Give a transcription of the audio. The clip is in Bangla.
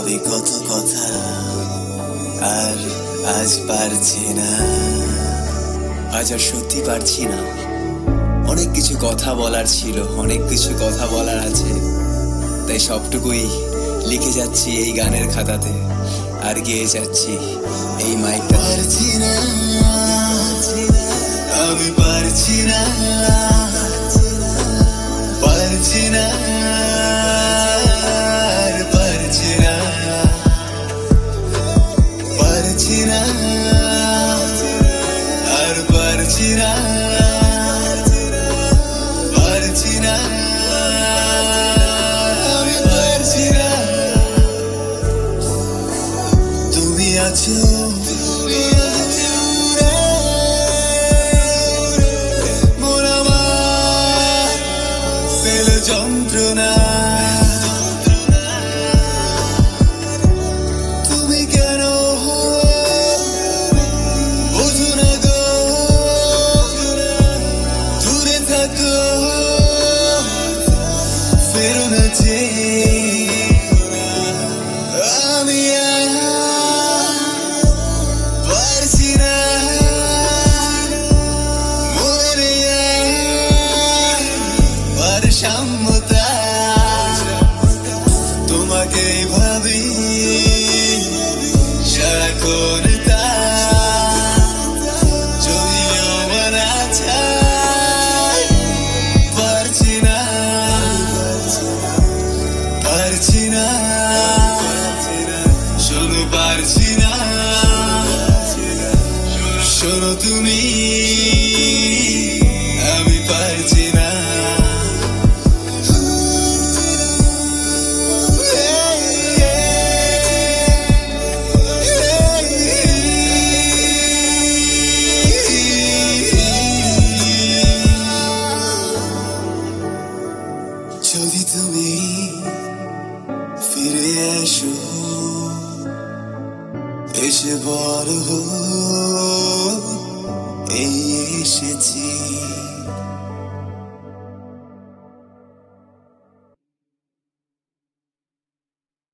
ভাবি কত কথা, আর আজ পারছি না, আজ আর সত্যি পারছি না। অনেক কিছু কথা বলার ছিল, অনেক কিছু কথা বলার আছে, তাই সবটুকুই লিখে যাচ্ছি এই গানের খাতাতে, আর গেয়ে যাচ্ছি এই মাইকটা। পারছি না, আমি পারছি না, পারছি না, আর পারছি না, পারছি না, আর পারছি না, পারছি না, আমি পারছি না। তুমি আছো, মন আমার পেল যন্ত্রণা, তুমি কেন বোঝো না গো, দূরে থাকো, ফেরো না যে। আমি পারছি না, মনে ভারসাম্যতা, তোমাকে ভাবি সারাক্ষণ, যদিও মানা চাই, পারছি না, পারছি না, শোনো পারছি না, শোনো তুমি, আমি পারছি না। যদি তুমি ফিরে এসো, এসে বলো